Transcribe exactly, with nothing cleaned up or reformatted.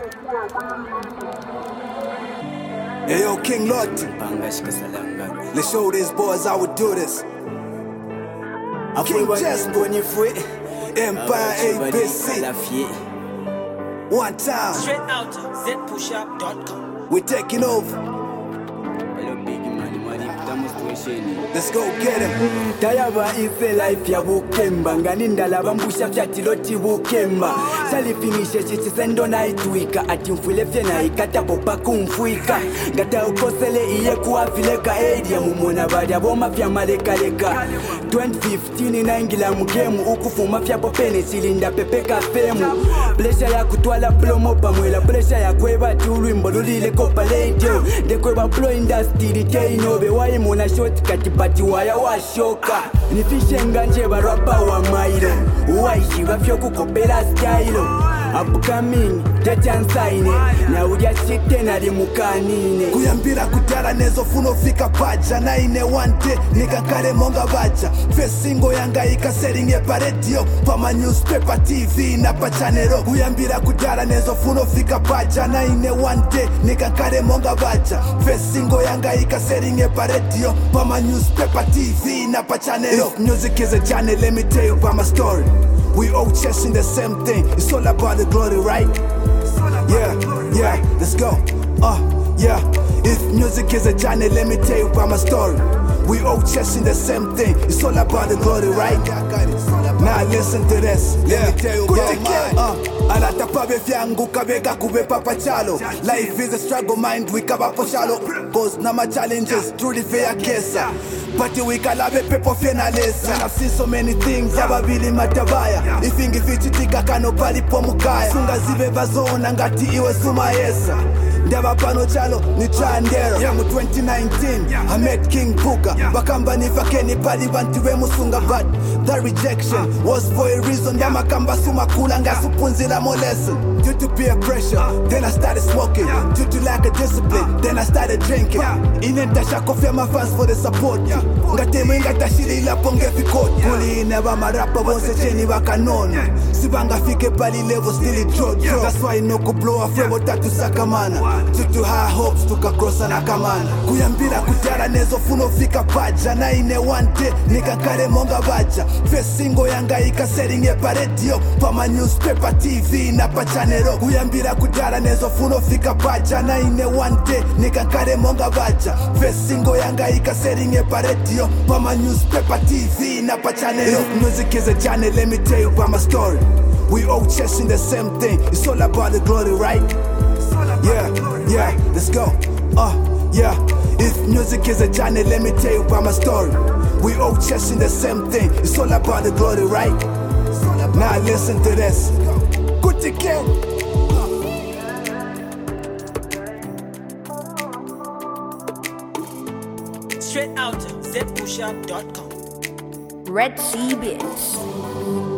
Hey yo, King Lottie, let's show these boys how we do this. King Jasper, Empire A B C. One time, Straight out z push up dot com. we're taking over. Let's go get him. Tayaba ife life ya bukemba ngani ndalaba mbusha fyatiloti bukemba salifinishe chichisendo na itwika ati mfwile fye na ikata popa kumfwika ngata ukosele iye kuwafileka area mumona badya boma fya maleka leka twenty fifteen naingila mugemu ukufuma fya popene silinda pepeka femu pressure ya kutwala promo pamwela pressure ya kweba tulwimbo lulile kopa radio dekweba pro industry teinobe waye mona short kati pati waya washoka nifishe nganje barapa wa mailo uwaishi bafyo kukopela style upcoming tachansaine na uja shite nali mukanine kuyambira kudara nezo funo fika paja na ine one day nikakare monga baja fesingo yanga ikaseringe pa radio pama newspaper tv na pa channel kuyambira kudara nezo funo fika paja na ine one day nikakare monga baja fesingo yanga ikaseringe pa radio pama newspaper tv na pa channel. If music is a channel, let me tell you about my story. We all chasing the same thing. It's all about the glory, right? Yeah, yeah, let's go. Uh, yeah. If music is a journey, let me tell you about my story. We all chasing the same thing. It's all about the glory, right? Now listen to this. Let me tell you about mine. Uh, Alatapabe fyangu kabega kubepa pachalo. Life is a struggle, mind we kaba shallow. Cause na my challenges truly fair kesa. But we kalabe pepo finalesa. And I've seen so many things. Yababili matabaya. Ifingi fichitika kano pali pomukaya. Sunga zibe bazona ngati iwe suma yesa. Ndaba pano chalo ni chandero. Yamu twenty nineteen I met King Buka. Bakamba nifakeni pali bantiwe musunga. But the rejection was for a reason. Yama kamba suma kula nga supunzila mo lesson. Due to peer pressure, then I started smoking. Due to lack of discipline, then I started drinking. Inenta shakofia my fans for the support. Ngateme ngatashili la ponge fikoti. Kuli ineba marapa bonse cheni wakanono. Sibanga fike pali level still it drop. That's why no ko blow a flavor tatu sakamana. Due to high hopes tukakrosa na kamana. Kuyambira kutara nezo funo fika paja. Na ine one day nikakare monga baja. Fesingo yanga ikaseringe pa radio pama newspaper tv na pa channel. Kuyambira kutara nezo funo fika paja. Na ine one day nikakare monga baja. Fesingo yanga ikaseringe pa radio pama newspaper tv na pa channel. If music is a channel, let me tell you about my story. We all chasing the same thing. It's all about the glory, right? Yeah, yeah, let's go. Uh, yeah. If music is a journey, let me tell you about my story. We all chasing the same thing. It's all about the glory, right? Now listen to this. Good to get. Straight out z push up dot com. Red Sea Beats.